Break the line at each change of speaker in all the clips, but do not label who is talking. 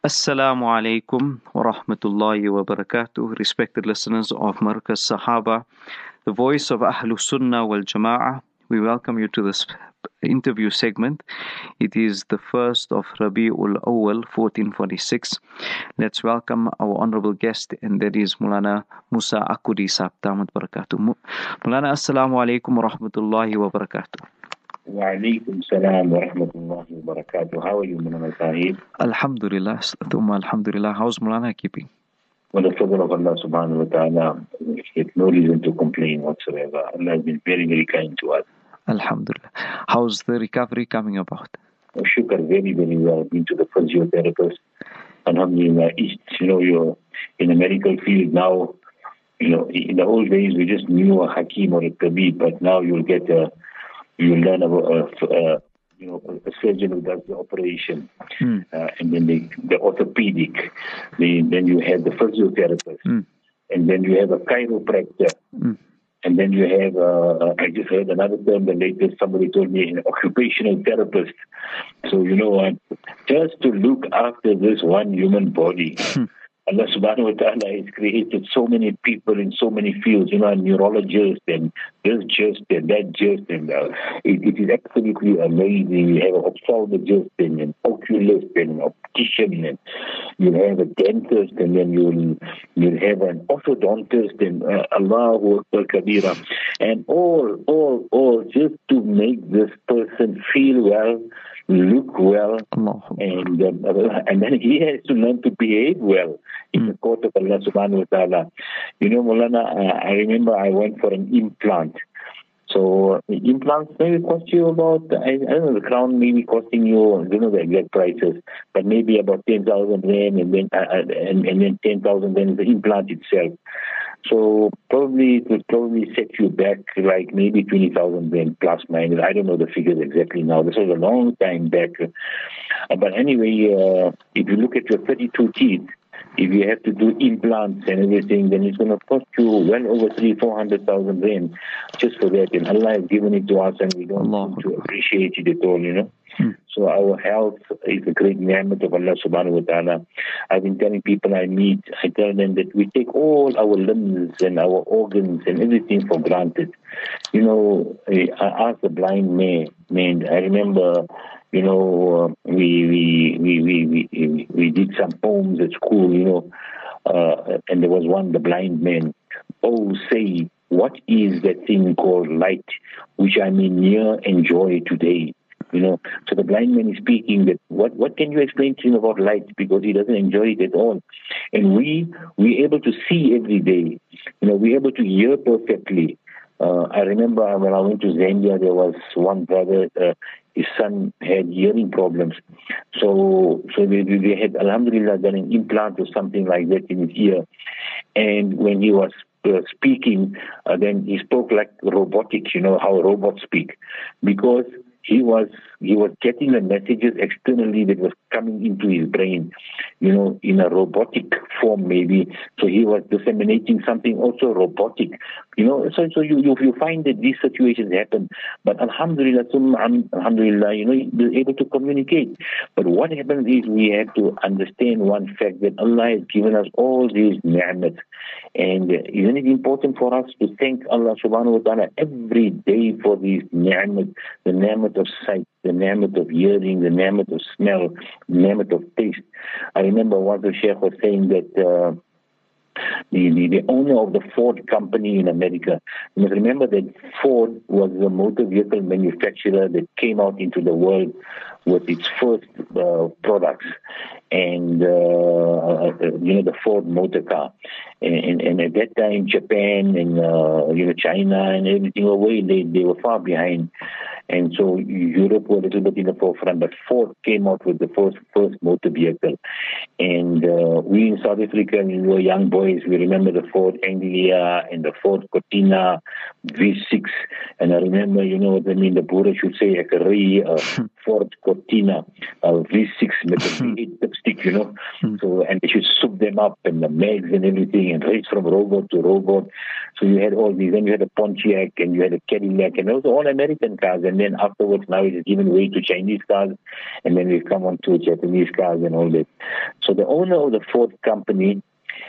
Assalamu alaikum wa rahmatullahi wa barakatuh. Respected listeners of Markaz Sahaba, the voice of Ahlul Sunnah wal Jama'ah. We welcome you to this interview segment. It is the 1st of Rabi'ul Awwal, 1446. Let's welcome our honorable guest, and that is Mulana Musa Akudi Sahab. Damat barakatuh. Mulana, assalamu alaikum wa rahmatullahi wa barakatuh.
Wa alaikum salam wa rahmatullahi wa barakatuh. How are you, Mulana Sahib?
Alhamdulillah, alhamdulillah. How's Mulana keeping?
With the favor of Allah subhanahu wa ta'ala, there's no reason to complain whatsoever. Allah has been very, very kind to us.
Alhamdulillah. How's the recovery coming about?
Shukr, very, very well. Been to the physiotherapist. Alhamdulillah, you're in the medical field now. In the old days, we just knew a hakim or a tabib, but now you'll learn about a surgeon who does the operation, and then the orthopedic, then you have the physiotherapist, and then you have a chiropractor, and then you have, I just heard another term, the latest, somebody told me, an occupational therapist. So, just to look after this one human body, Allah subhanahu wa ta'ala has created so many people in so many fields, a neurologist and this just and that just, and it is absolutely amazing. You have an ophthalmologist and an oculist and an optician, and you have a dentist, and then you'll have an orthodontist, and Allahu Akbar Kabira, and all just to make this person feel well, look well, and then he has to learn to behave well in the court of Allah subhanahu wa ta'ala. Mulana, I remember I went for an implant. So implants maybe cost you about, I don't know, the crown maybe costing you, I don't know the exact prices, but maybe about 10,000 rand, and then 10,000 rand is the implant itself. So it would probably set you back like maybe 20,000 rand plus minus. I don't know the figures exactly now. This was a long time back. But anyway, if you look at your 32 teeth, if you have to do implants and everything, then it's going to cost you well over 300,000-400,000 rand just for that. And Allah has given it to us, and we don't seem to appreciate it at all, So our health is a great ni'mat of Allah subhanahu wa ta'ala. I've been telling people I meet, I tell them that we take all our limbs and our organs and everything for granted. I asked the blind man, I remember, we did some poems at school, and there was one, the blind man. Oh, say, what is that thing called light, which I may near enjoy today? So the blind man is speaking that what can you explain to him about light, because he doesn't enjoy it at all. And we're able to see every day. We're able to hear perfectly. I remember when I went to Zambia, there was one brother, his son had hearing problems. So they had, alhamdulillah, done an implant or something like that in his ear. And when he was speaking, then he spoke like robotic, how robots speak, because he was getting the messages externally that was coming into his brain, in a robotic form maybe. So he was disseminating something also robotic, So you find that these situations happen, but alhamdulillah, you're able to communicate. But what happens is we have to understand one fact, that Allah has given us all these ni'mat. And isn't it important for us to thank Allah subhanahu wa ta'ala every day for these ni'mat, the ni'mat of sight, the ni'mat of hearing, the ni'mat of smell, the ni'mat of taste. I remember once the Sheikh was saying that the owner of the Ford company in America, you must remember that Ford was the motor vehicle manufacturer that came out into the world with its first products, and the Ford motor car. And at that time, Japan and China and everything away, they were far behind. And so Europe were a little bit in the forefront, but Ford came out with the first motor vehicle. And we in South Africa, when we were young boys, we remember the Ford Anglia and the Ford Cortina V6. And I remember, the Buddha should say, Ford Cortina V6 with a V8 dipstick, So, and they should soup them up, and the mags and everything, and race from robot to robot. So you had all these. Then you had a Pontiac, and you had a Cadillac, and those were all American cars. And then afterwards, now it is given way to Chinese cars, and then we've come on to Japanese cars and all that. So owner of the Ford company,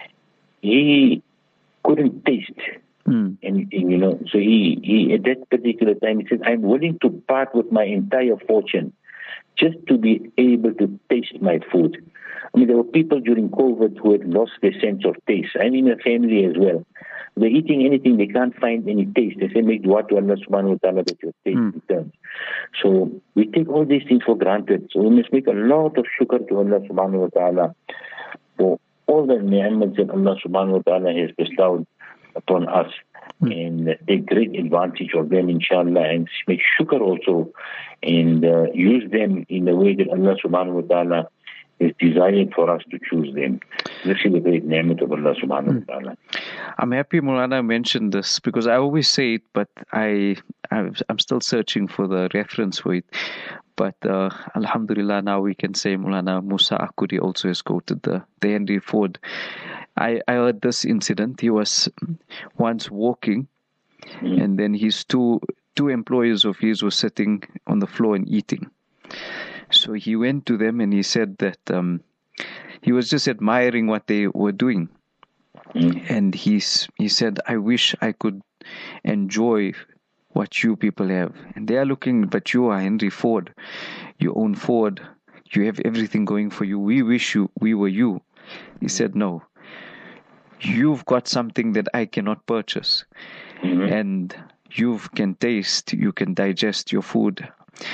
he couldn't taste anything, you know. So he at that particular time, he said, I'm willing to part with my entire fortune just to be able to taste my food. I mean, there were people during COVID who had lost their sense of taste. I'm in a family as well. They're eating anything, they can't find any taste. They say, make dua to Allah subhanahu wa ta'ala that your taste returns. So we take all these things for granted. So we must make a lot of shukr to Allah subhanahu wa ta'ala for all the ni'mats that Allah subhanahu wa ta'ala has bestowed upon us, and take great advantage of them, inshallah, and make shukr also, and use them in the way that Allah subhanahu wa ta'ala is desired for us to choose them. This is the great ni'mat of Allah subhanahu wa ta'ala.
I'm happy Mulana mentioned this, because I always say it, but I'm still searching for the reference for it. But alhamdulillah, now we can say Mulana Musa Akuri also has quoted the Henry Ford. I heard this incident. He was once walking, and then his two employees of his were sitting on the floor and eating. So he went to them and he said that he was just admiring what they were doing. And he said, I wish I could enjoy what you people have. And they are looking, but you are Henry Ford. You own Ford. You have everything going for you. We wish we were you. He said, no. You've got something that I cannot purchase. And you can taste, you can digest your food,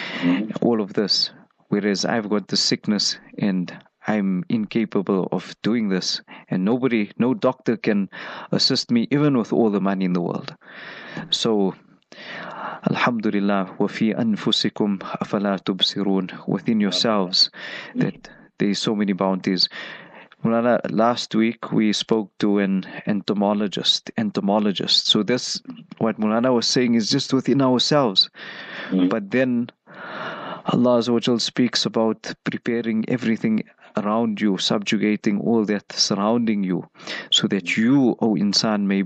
all of this. Whereas I've got the sickness and I'm incapable of doing this. And no doctor can assist me, even with all the money in the world. So, Alhamdulillah, وَفِي أَنفُسِكُمْ أَفَلَا تُبْصِرُونَ. Within yourselves, that there is so many bounties. Mulana, last week we spoke to an entomologist. So this, what Mulana was saying, is just within ourselves. But then Allah Azza wa Jal speaks about preparing everything around you, subjugating all that surrounding you, so that you, O insan, may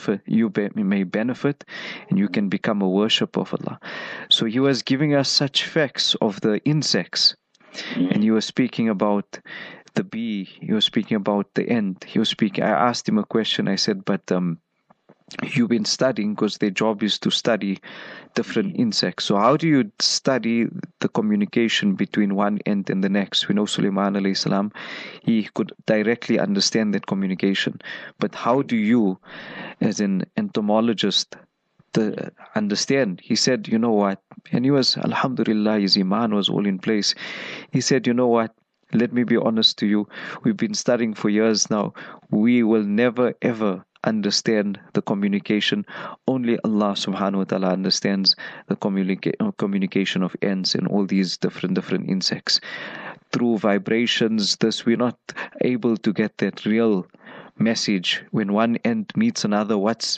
benefit, and you can become a worshipper of Allah. So he was giving us such facts of the insects, and he was speaking about the bee, he was speaking about the ant, I asked him a question. I said, but you've been studying, because their job is to study different insects. So how do you study the communication between one ant and the next? We know Sulaiman alayhi salam, he could directly understand that communication. But how do you, as an entomologist, understand? He said, you know what? And he was, alhamdulillah, his iman was all in place. He said, you know what? Let me be honest to you. We've been studying for years now. We will never ever understand the communication. Only Allah subhanahu wa ta'ala understands the communication of ants and all these different insects. Through vibrations, we're not able to get that real message. When one ant meets another, what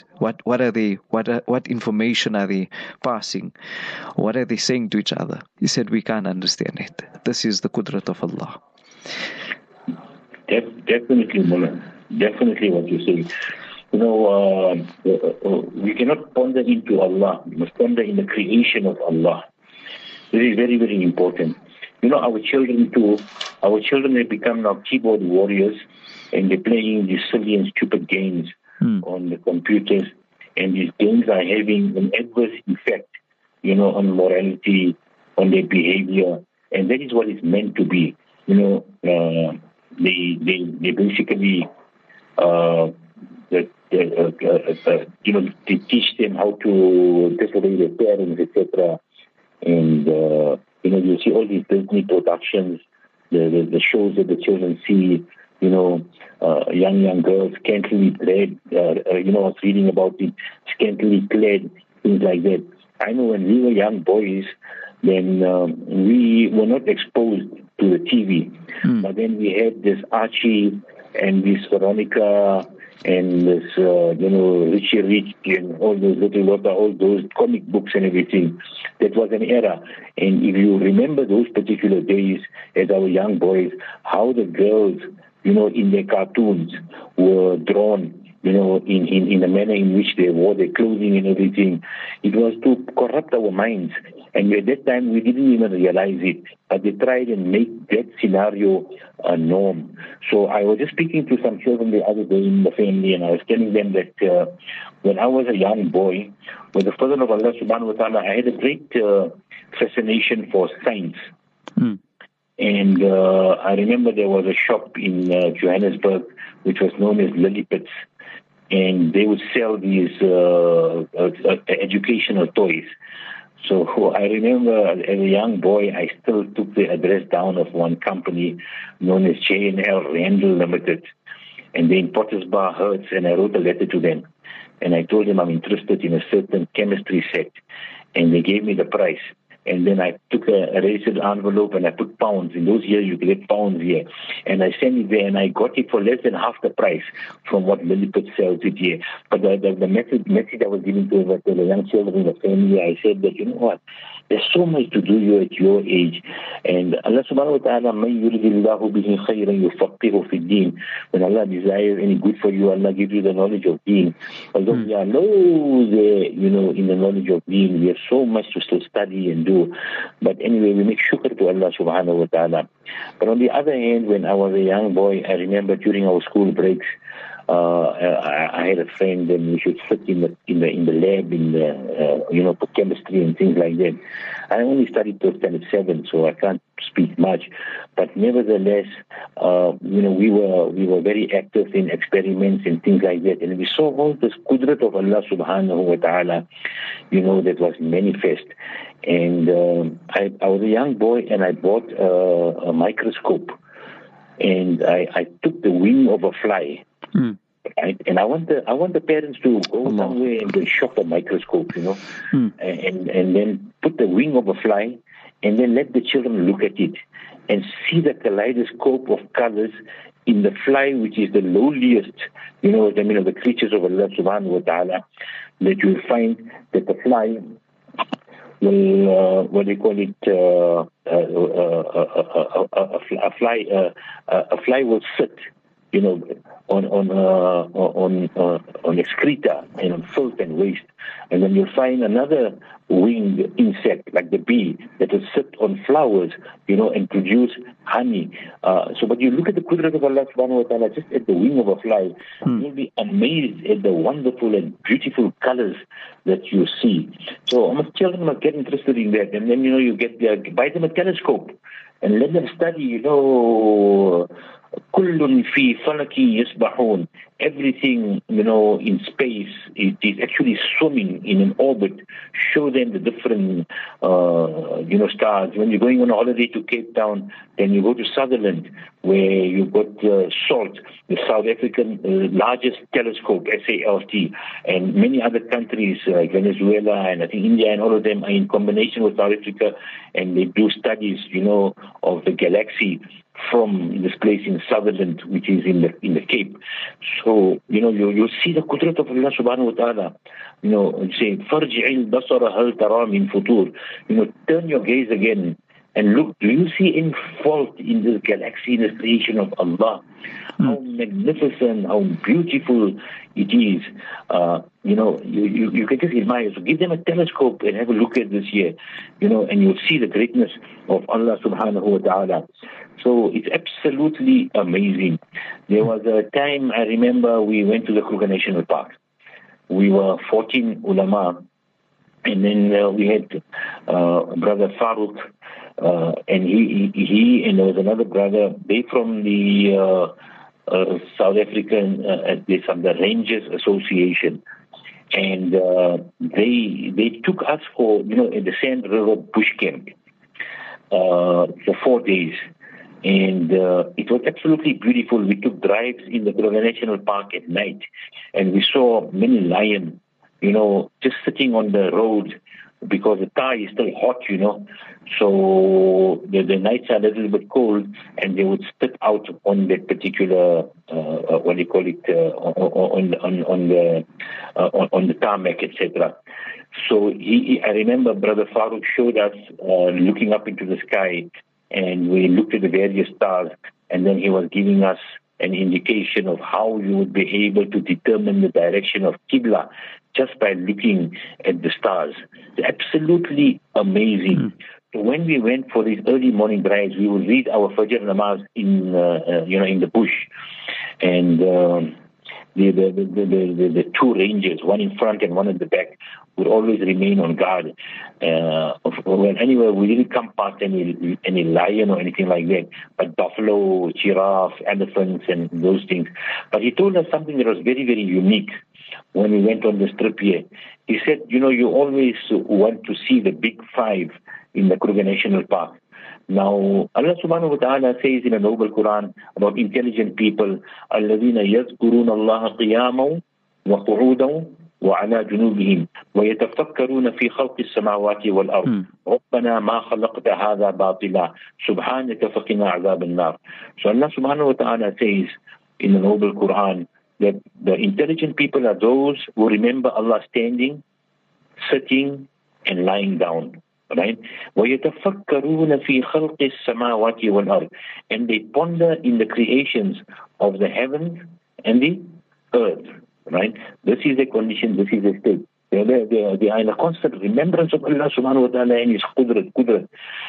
information are they passing? What are they saying to each other? He said, we can't understand it. This is the qudrat of Allah.
Definitely, Mullah. Definitely what you say. You know, we cannot ponder into Allah. We must ponder in the creation of Allah. This is very, very important. You know, our children have become now keyboard warriors, and they're playing these silly and stupid games on the computers, and these games are having an adverse effect, you know, on morality, on their behavior, and that is what it's meant to be. You know, they basically, they teach them how to disobey their parents, etc. And you see all these Disney productions, the shows that the children see. You know, young girls scantily clad. I was reading about it, scantily clad, things like that. I know when we were young boys, then we were not exposed to the TV. But then we had this Archie and this Veronica and this, Richie Rich and all those all those comic books and everything. That was an era. And if you remember those particular days as our young boys, how the girls, you know, in their cartoons were drawn in the manner in which they wore their clothing and everything. It was to corrupt our minds. And at that time, we didn't even realize it. But they tried and make that scenario a norm. So I was just speaking to some children the other day in the family, and I was telling them that when I was a young boy, with the fadl of Allah subhanahu wa ta'ala, I had a great fascination for science.
Mm.
And I remember there was a shop in Johannesburg which was known as Lilliput's, and they would sell these educational toys. So I remember as a young boy, I still took the address down of one company known as J&L Randall Limited, and they in Pottersbar, Hertz, and I wrote a letter to them. And I told them I'm interested in a certain chemistry set, and they gave me the price. And then I took a raised envelope and I put pounds. In those years, you could get pounds here. And I sent it there, and I got it for less than half the price from what Lilliput sells it here. But the message I was giving to the young children in the family, I said that, you know what, there's so much to do you at your age. And Allah subhanahu wa ta'ala, مَنْ يُرِدِ اللَّهُ بِهِ خَيْرًا يُفَقِّهُ فِي الدِّينِ. When Allah desires any good for you, Allah gives you the knowledge of deen. Although we are low there, in the knowledge of deen, we have so much to still study and do. But anyway, we make shukr to Allah subhanahu wa ta'ala. But on the other hand, when I was a young boy, I remember during our school breaks, I had a friend, and we should sit in the lab for chemistry and things like that. I only studied till standard 7, so I can't speak much. But nevertheless, we were very active in experiments and things like that, and we saw all this qudrat of Allah subhanahu wa ta'ala, that was manifest. And I was a young boy, and I bought a microscope, and I took the wing of a fly. Mm. Right? And I want the parents to go somewhere and then shop a microscope, and then put the wing of a fly, and then let the children look at it and see the kaleidoscope of colors in the fly, which is the lowliest, of the creatures of Allah subhanahu wa ta'ala, that you will find that the fly will, a fly will sit, on excreta and on filth and waste. And then you'll find another winged insect like the bee that will sit on flowers, and produce honey. But you look at the qudrat of Allah subhanahu wa ta'ala just at the wing of a fly, you'll be amazed at the wonderful and beautiful colors that you see. So children must get interested in that, and then you buy them a telescope and let them study, كل في فلك يسبحون. Everything, in space, it is actually swimming in an orbit. Show them the different, stars. When you're going on a holiday to Cape Town, then you go to Sutherland, where you've got SALT, the South African largest telescope, SALT, and many other countries like Venezuela and I think India, and all of them are in combination with South Africa, and they do studies, of the galaxy from this place in Sutherland, which is in the Cape. So, you'll see the qudrat of Allah subhanahu wa ta'ala. Say, فَرْجِعِ الْبَصَرَ هَلْ تَرَى مِنْ فُطُورٍ. Turn your gaze again and look, do you see any fault in this galaxy, in the creation of Allah? How magnificent, how beautiful it is. You can just admire. So give them a telescope and have a look at this here, and you'll see the greatness of Allah subhanahu wa ta'ala. So it's absolutely amazing. There was a time, I remember, we went to the Kruger National Park. We were 14 ulama, and then we had Brother Farooq, and he and there was another brother. They from the South African, the Rangers Association, and they took us for at the Sand River Bush Camp for 4 days. And it was absolutely beautiful. We took drives in the Kruger National Park at night, and we saw many lions, just sitting on the road because the tar is still hot, So the nights are a little bit cold, and they would sit out on that particular, on the tarmac, etc. So I remember Brother Farooq showed us looking up into the sky, and we looked at the various stars, and then he was giving us an indication of how you would be able to determine the direction of Qibla just by looking at the stars. It's absolutely amazing. So when we went for these early morning drives, we would read our Fajr namaz in the bush, and the two rangers, one in front and one at the back, would always remain on guard. Anyway, we didn't come past any lion or anything like that, but buffalo, giraffe, elephants, and those things. But he told us something that was very, very unique when we went on this trip here. He said, you always want to see the big five in the Kruger National Park. Now, Allah subhanahu wa ta'ala says in the Noble Quran about intelligent people, الَّذِينَ يَذْكُرُونَ اللَّهَ قِيَامًا وَقُعُودًا وعلى جنوبهم ويتفكرون في خلق السماوات والأرض ربنا ما خلقت هذا باطلا سبحانك فقنا عذاب النار. So Allah subhanahu wa ta'ala says in the Noble Quran that the intelligent people are those who remember Allah standing, sitting, and lying down. Right? وَيَتَفَكَّرُونَ فِي خَلْقِ السَّمَاوَاتِ وَالْأَرْضِ, and they ponder in the creations of the heavens and the earth. Right? This is the condition, this is the state. They are in a constant remembrance of Allah subhanahu wa ta'ala and His qudrat.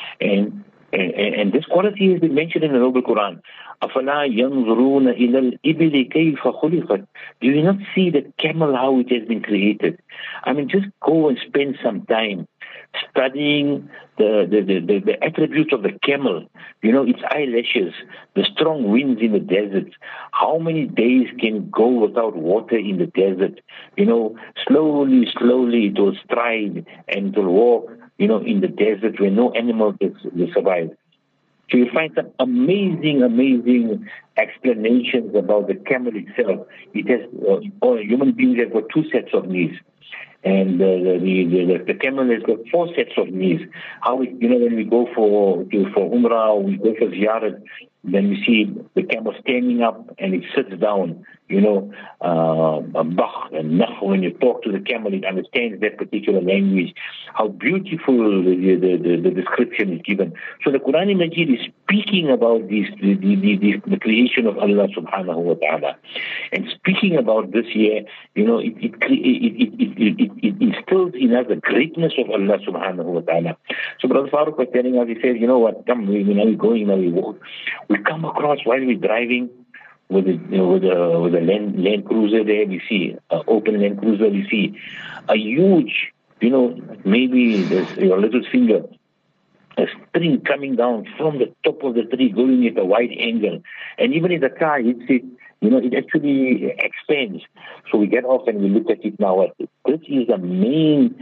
And this quality has been mentioned in the Noble Quran. أَفَلَا يَنْظُرُونَ إِلَى الْإِبِلِ كَيْفَ خُلِقَتْ. Do you not see the camel, how it has been created? I mean, just go and spend some time studying the attributes of the camel, its eyelashes, the strong winds in the desert. How many days can go without water in the desert? Slowly it will stride and it will walk, in the desert where no animal will survive. So you find some amazing explanations about the camel itself. It has, human beings have got two sets of knees. And the camel has got four sets of knees. How when we go for Umrah or we go for Ziyarat, then we see the camel standing up and it sits down. Bach and Nakh, when you talk to the camel, it understands that particular language. How beautiful the description is given. So the Quran Majid is speaking about the creation of Allah subhanahu wa ta'ala. And speaking about this here, it instills in us the greatness of Allah subhanahu wa ta'ala. So Brother Farooq was telling us, he says, come, we're going, we walk. We come across while we're driving with a Land Cruiser there, we see open Land Cruiser, we see a huge, maybe your little finger, a string coming down from the top of the tree, going at a wide angle, and even if the car hits it, it actually expands. So we get off and we look at it now. This is the main,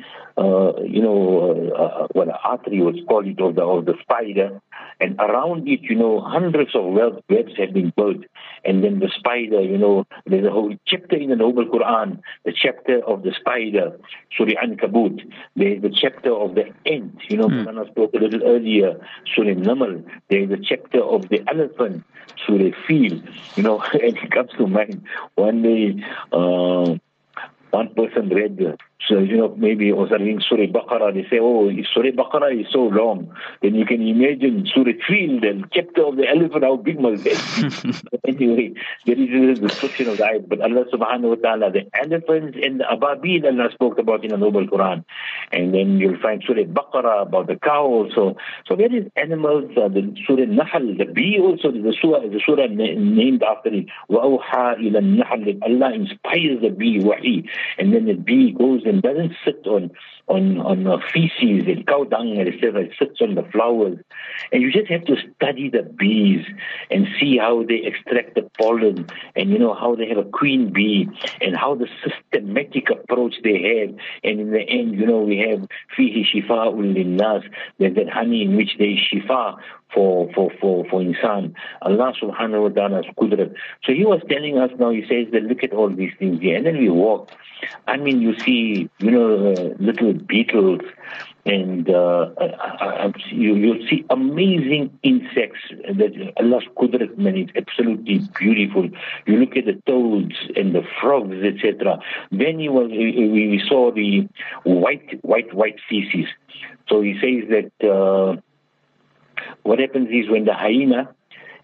artery, what's called it, of the spider. And around it, hundreds of webs have been built. And then the spider, there's a whole chapter in the Noble Quran, the chapter of the spider, Surah Ankabut. There's the chapter of the ant, Mulana spoke a little earlier, Surah Namal. There's the chapter of the elephant, Surah Fil, and it comes to mind. One day, one person read, maybe it was reading Surah Baqarah. They say, Surah Baqarah is so long. Then you can imagine Surah Fil, the chapter of the elephant, how big must that be? Anyway, there is a description of the ayat. But Allah subhanahu wa ta'ala, the elephants and the ababil, Allah spoke about in the Noble Quran. And then you'll find Surah Baqarah about the cow also. So various animals, the Surah Nahl, the bee also, the surah named after it. وَأَوْحَى إِلَى النَّحْلِ. Allah inspires the bee, wahi. And then the bee goes and doesn't sit on feces and cow dung and etc. It sits on the flowers. And you just have to study the bees and see how they extract the pollen and how they have a queen bee and how the systematic approach they have. And in the end, we have fihi shifa'ul linnas. There's that honey in which there is shifa for insan. Allah subhanahu wa ta'ala's qudrat. So he was telling us now, he says that look at all these things here. And then we walk. I mean, you see, little beetles and you'll see amazing insects that Allah's qudrat, man, it's absolutely beautiful. You look at the toads and the frogs, etc. Then we saw the white feces. So he says that what happens is when the hyena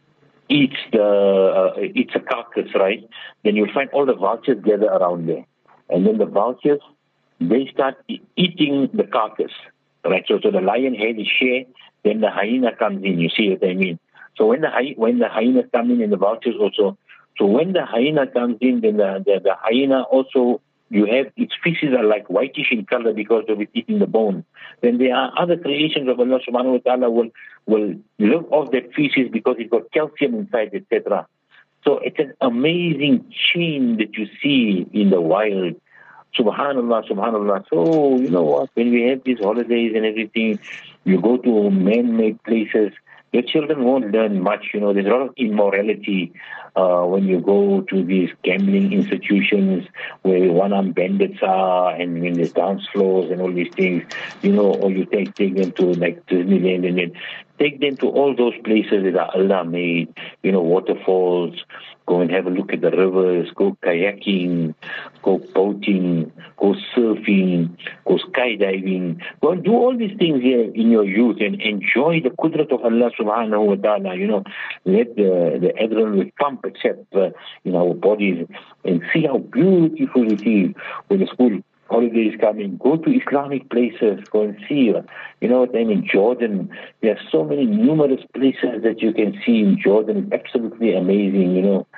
eats a carcass, right? Then you'll find all the vultures gather around there. And then the vultures, they start eating the carcass, right? So the lion had his share, then the hyena comes in, you see what I mean? So when the hyenas come in and the vultures also, so when the hyena comes in, then the hyena also, you have its feces are like whitish in color because of it eating the bone. Then there are other creations of Allah subhanahu wa ta'ala will live off that feces because it's got calcium inside, etc. So it's an amazing chain that you see in the wild. Subhanallah, subhanallah. So, you know what, when we have these holidays and everything, you go to man-made places, your children won't learn much. You know, there's a lot of immorality when you go to these gambling institutions where one-armed bandits are, and when there's dance floors and all these things, you know, or you take them to like Disneyland, and then take them to all those places that are Allah made, you know, waterfalls. Go and have a look at the rivers, go kayaking, go boating, go surfing, go skydiving. Go and do all these things here in your youth and enjoy the qudrat of Allah subhanahu wa ta'ala. You know, let the adrenaline pump except in our bodies and see how beautiful it is when the school holidays coming. Go to Islamic places, go and see. You know what I mean? Jordan, there are so many numerous places that you can see in Jordan. It's absolutely amazing, you know.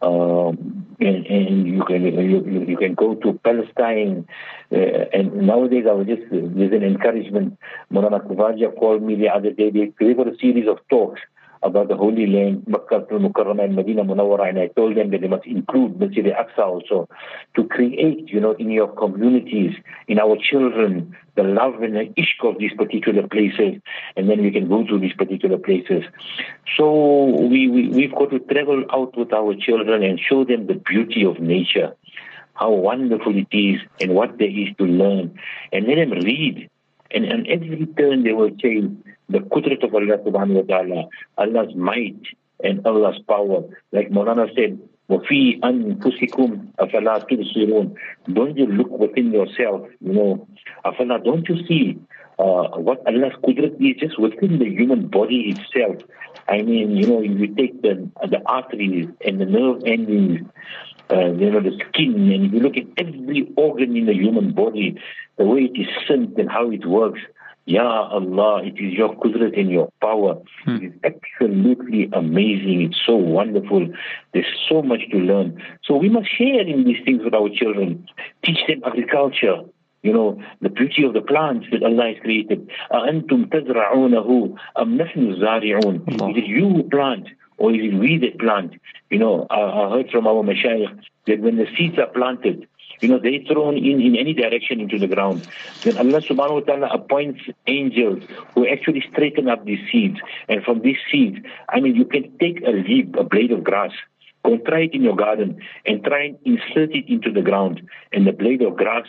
And you can go to Palestine. And nowadays, there's an encouragement. Maulana Kuvaja called me the other day. They got a series of talks about the Holy Land, Makkah al-Mukarramah and Medina Munawwara, and I told them that they must include Masjid al-Aqsa also to create, you know, in your communities, in our children, the love and the ishq of these particular places, and then we can go to these particular places. So we've got to travel out with our children and show them the beauty of nature, how wonderful it is and what there is to learn, and let them read. And on every turn they will say the qudrat of Allah subhanahu wa ta'ala, Allah's might and Allah's power. Like Maulana said, وَفِي أَنفُسِكُمْ أَفَلَا تُبْصِرُونَ. Don't you look within yourself, you know, أَفَلَا, don't you see what Allah's qudrat is just within the human body itself? I mean, you know, if you take the arteries and the nerve endings, you know, the skin, and if you look at every organ in the human body, the way it is sent and how it works, Ya Allah, it is your qudrat and your power. It is absolutely amazing. It's so wonderful. There's so much to learn. So we must share in these things with our children. Teach them agriculture, you know, the beauty of the plants that Allah has created. أَأَنْتُمْ تَزْرَعُونَهُ أَمْ نَحْنُ الزَّارِعُونَ. Is it you who plant or is it we that plant? You know, I heard from our mashayikh that when the seeds are planted, you know, they're thrown in any direction into the ground. Then Allah subhanahu wa ta'ala appoints angels who actually straighten up these seeds. And from these seeds, I mean, you can take a leaf, a blade of grass, go and try it in your garden and try and insert it into the ground. And the blade of grass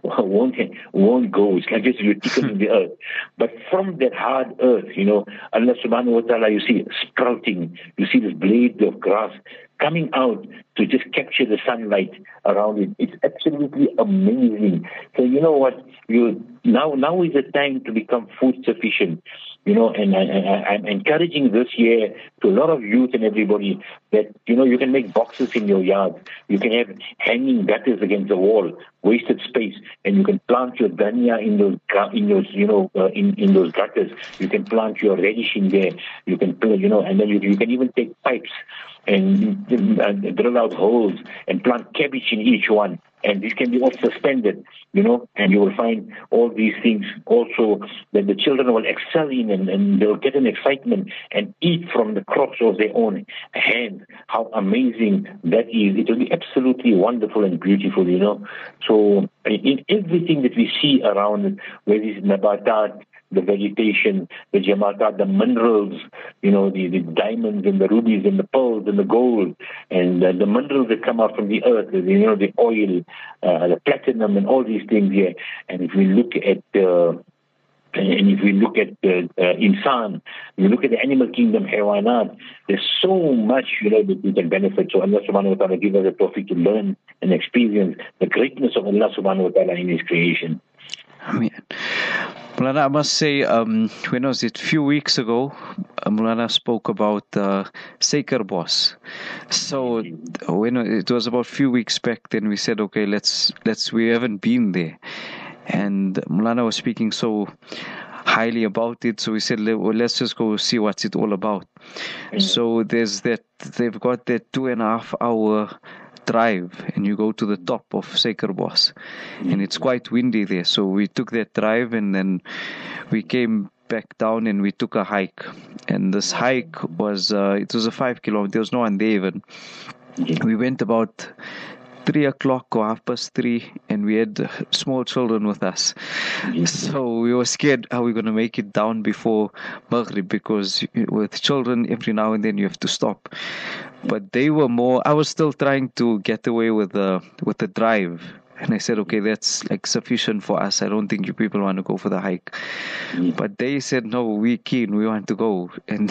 won't go. It's like just rooted in the earth. But from that hard earth, you know, Allah subhanahu wa ta'ala, you see sprouting, you see this blade of grass coming out to just capture the sunlight around it. It's absolutely amazing. So you know what? Now is the time to become food sufficient. You know, and I'm encouraging this year to a lot of youth and everybody that, you know, you can make boxes in your yard. You can have hanging gutters against the wall, wasted space, and you can plant your dhania in those gutters. You can plant your radish in there. You can, you know, and then you can even take pipes and drill out holes and plant cabbage in each one. And this can be all suspended, you know, and you will find all these things also that the children will excel in, and they'll get an excitement and eat from the crops of their own hand. How amazing that is. It will be absolutely wonderful and beautiful, you know. So in everything that we see around, where these nabatat, the vegetation, the jamatat, the minerals, you know, the diamonds and the rubies and the pearls and the gold, and the minerals that come out from the earth, you know, the oil, the platinum and all these things here. And if we look at insan, you look at the animal kingdom, haywanat, there's so much, you know, that we can benefit. So Allah subhanahu wa ta'ala give us the tawfiq to learn and experience the greatness of Allah subhanahu wa ta'ala in His creation.
Ameen. Mulana, I must say, when was it? A few weeks ago, Mulana spoke about Saker Boss. So when it was about a few weeks back, then we said, okay, let's. We haven't been there, and Mulana was speaking so highly about it. So we said, well, let's just go see what's it all about. So there's that. They've got that 2.5 hour drive, and you go to the top of Saker Boss, and it's quite windy there. So we took that drive, and then we came back down and we took a hike. And this hike was it was a 5 kilometer. There was no one there even. We went about 3 o'clock or 3:30, and we had small children with us. So we were scared, are we going to make it down before Maghrib? Because with children, every now and then you have to stop. But they were more, I was still trying to get away with the drive. And I said, okay, that's like sufficient for us. I don't think you people want to go for the hike. But they said, no, we're keen. We want to go. And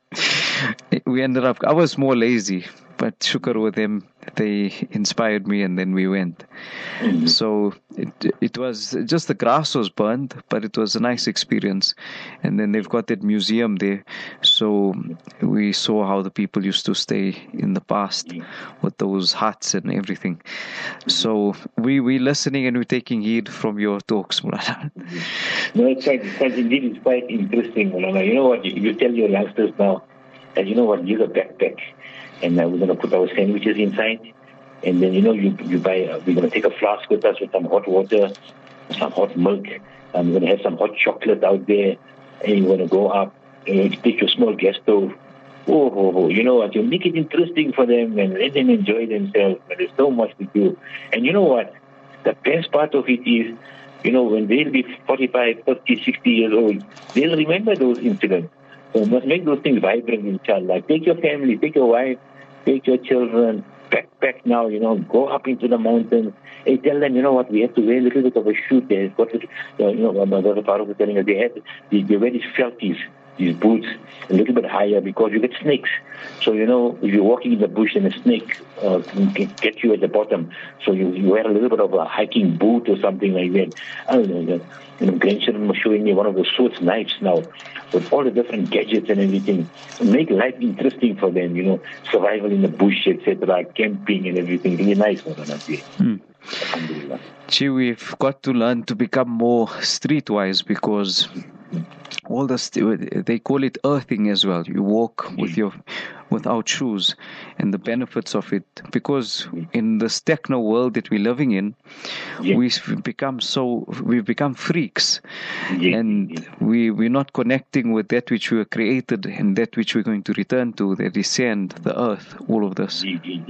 we ended up, I was more lazy. But shukr with them, they inspired me, and then we went. So it was just the grass was burned, but it was a nice experience. And then they've got that museum there, so we saw how the people used to stay in the past with those huts and everything. So we listening and we're taking heed from your talks, Mulana.
No, it's indeed it's quite interesting, Mulana. You know what? You tell your youngsters now that you know what, use a backpack. And we're going to put our sandwiches inside. And then, you buy, we're going to take a flask with us with some hot water, some hot milk. We're going to have some hot chocolate out there. And you're going to go up and take your small gas stove. You know what? You make it interesting for them and let them enjoy themselves. And there's so much to do. And you know what? The best part of it is, when they'll be 45, 50, 60 years old, they'll remember those incidents. So you must make those things vibrant, inshallah. Take your family, take your wife, take your children, backpack now, go up into the mountains. And tell them, you know what, we have to wear a little bit of a shoe there. My brother Farooq was telling us they wear these felties, these boots, a little bit higher because you get snakes. So, if you're walking in the bush and a snake can get you at the bottom, so you wear a little bit of a hiking boot or something like that. I don't know. Grandchildren were showing me one of those swords knives now with all the different gadgets and everything. Make life interesting for them, survival in the bush, etc., camping and everything. Really nice. Alhamdulillah.
Gee, we've got to learn to become more streetwise because all this, they call it earthing as well. You walk without shoes, and the benefits of it. Because in this techno world that we're living in, we've become freaks, and we're not connecting with that which we were created and that which we're going to return to, the descend, the earth, all of this.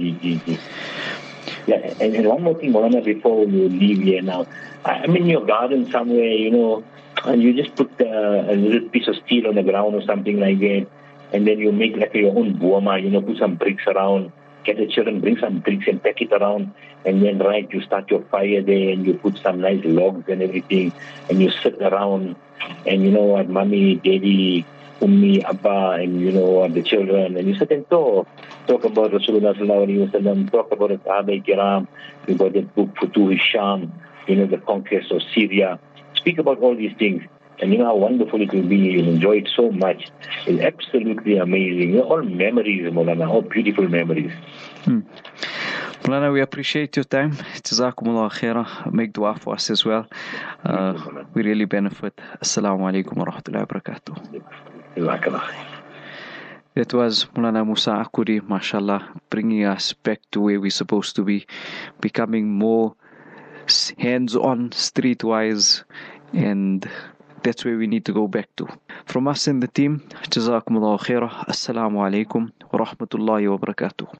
Yeah, and one more thing, Maulana, before you leave here now. I'm in your garden somewhere, and you just put a little piece of steel on the ground or something like that, and then you make like your own boma, put some bricks around, get the children, bring some bricks and pack it around, and then you start your fire there, and you put some nice logs and everything, and you sit around, and mommy, daddy, Ummi, Abba, and the children, and you sit and talk about Rasulullah sallallahu alaihi wasallam, talk about the Sahaba Kiram, you got that book Futuh Sham, the conquest of Syria. Speak about all these things, and how wonderful it will be. You'll enjoy it so much. It's absolutely amazing. All memories, Maulana, all beautiful memories.
Maulana, we appreciate your time. Jazakumullah khairah. Make dua for us as well. We really benefit. Assalamu alaikum wa rahmatullahi wa barakatuh. That was Maulana Musa Akuri, mashallah, bringing us back to where we're supposed to be, becoming more hands-on, streetwise, and that's where we need to go back to. From us and the team, Jazakumullah khairah. Assalamu alaikum wa rahmatullahi wa barakatuh.